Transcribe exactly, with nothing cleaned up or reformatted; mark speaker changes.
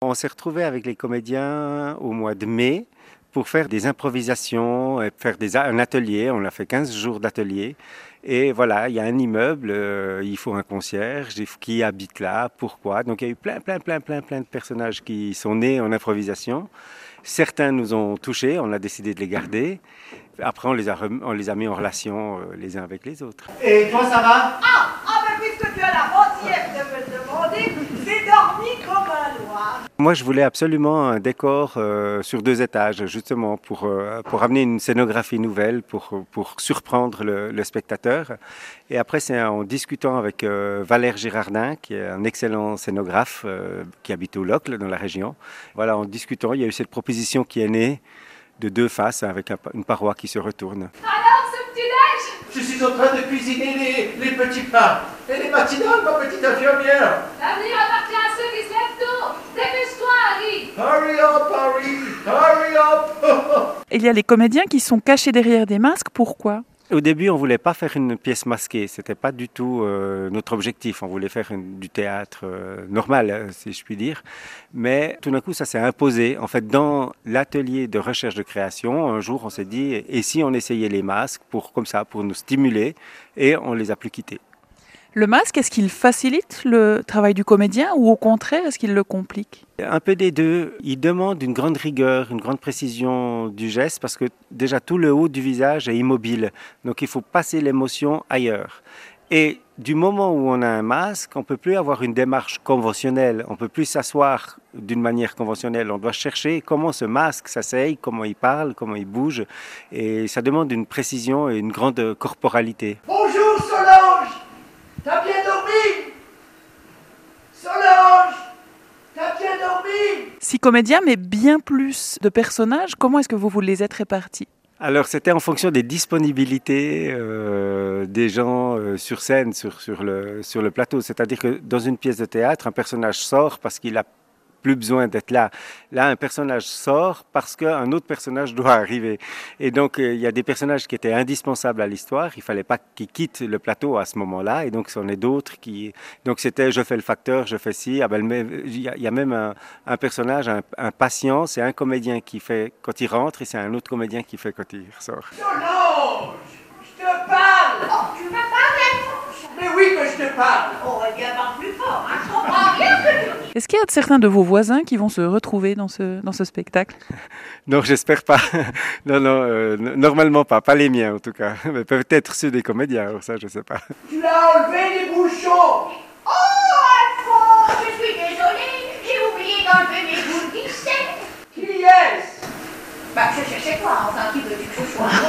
Speaker 1: on s'est retrouvés avec les comédiens au mois de mai pour faire des improvisations, et faire des, un atelier. On a fait quinze jours d'atelier. Et voilà, il y a un immeuble, euh, il faut un concierge, qui habite là, pourquoi. Donc il y a eu plein, plein, plein, plein, plein de personnages qui sont nés en improvisation. Certains nous ont touchés, on a décidé de les garder. Après, on les a, on les a mis en relation euh, les uns avec les autres.
Speaker 2: Et toi, ça va?
Speaker 3: Ah, ah ben puisque tu as la gentillesse de me le demander, j'ai dormi comme un loir.
Speaker 1: Moi, je voulais absolument un décor euh, sur deux étages, justement, pour, euh, pour amener une scénographie nouvelle, pour, pour surprendre le, le spectateur. Et après, c'est en discutant avec euh, Valère Girardin, qui est un excellent scénographe, euh, qui habite au Locle, dans la région. Voilà, en discutant, il y a eu cette proposition qui est née de deux faces, avec un, une paroi qui se retourne.
Speaker 3: Alors, ce petit-déj?
Speaker 2: Je suis en train de cuisiner les, les petits pains. Et les matinales, ma petite infirmière.
Speaker 3: L'avenir appartient à ceux qui se lèvent tôt. Dépêche-toi, Harry.
Speaker 2: Hurry up, Harry. Hurry up.
Speaker 4: Il y a les comédiens qui sont cachés derrière des masques. Pourquoi ?
Speaker 1: Au début, on ne voulait pas faire une pièce masquée. Ce n'était pas du tout euh, notre objectif. On voulait faire une, du théâtre euh, normal, si je puis dire. Mais tout d'un coup, ça s'est imposé. En fait, dans l'atelier de recherche de création, un jour, on s'est dit, et si on essayait les masques pour, comme ça, pour nous stimuler, et on ne les a plus quittés.
Speaker 4: Le masque, est-ce qu'il facilite le travail du comédien ou au contraire, est-ce qu'il le complique ?
Speaker 1: Un peu des deux. Il demande une grande rigueur, une grande précision du geste parce que déjà tout le haut du visage est immobile. Donc il faut passer l'émotion ailleurs. Et du moment où on a un masque, on ne peut plus avoir une démarche conventionnelle. On ne peut plus s'asseoir d'une manière conventionnelle. On doit chercher comment ce masque s'asseye, comment il parle, comment il bouge. Et ça demande une précision et une grande corporalité.
Speaker 2: Bonjour, Solange. T'as bien dormi? Solange, t'as bien dormi?
Speaker 4: Six comédiens, mais bien plus de personnages. Comment est-ce que vous vous les êtes répartis ?
Speaker 1: Alors, c'était en fonction des disponibilités euh, des gens euh, sur scène, sur, sur, le, sur le plateau. C'est-à-dire que dans une pièce de théâtre, un personnage sort parce qu'il a plus besoin d'être là. Là, un personnage sort parce qu'un autre personnage doit arriver. Et donc, euh, il y a des personnages qui étaient indispensables à l'histoire. Il ne fallait pas qu'ils quittent le plateau à ce moment-là. Et donc, c'en est d'autres qui... Donc, c'était je fais le facteur, je fais ci. Ah ben, il y a même un, un personnage, un, un patient, c'est un comédien qui fait quand il rentre et c'est un autre comédien qui fait quand il ressort.
Speaker 2: Solange, je te parle.
Speaker 3: Oh, tu m'as parlé.
Speaker 2: Mais oui que je te parle.
Speaker 3: Oh, eh bien, parle plus fort, hein. Je comprends rien ce que tu dis.
Speaker 4: Est-ce qu'il y a certains de vos voisins qui vont se retrouver dans ce, dans ce spectacle ?
Speaker 1: Non, j'espère pas. Non, non, euh, normalement pas. Pas les miens, en tout cas. Mais peut-être ceux des comédiens, alors ça, je sais pas.
Speaker 2: Tu l'as enlevé les bouchons.
Speaker 3: Oh, Alphonse, je suis désolée. J'ai oublié d'enlever mes boules qui c'est.
Speaker 2: Qui est-ce?
Speaker 3: Bah, je cherchais quoi, enfin, qui veux-tu que ce soit?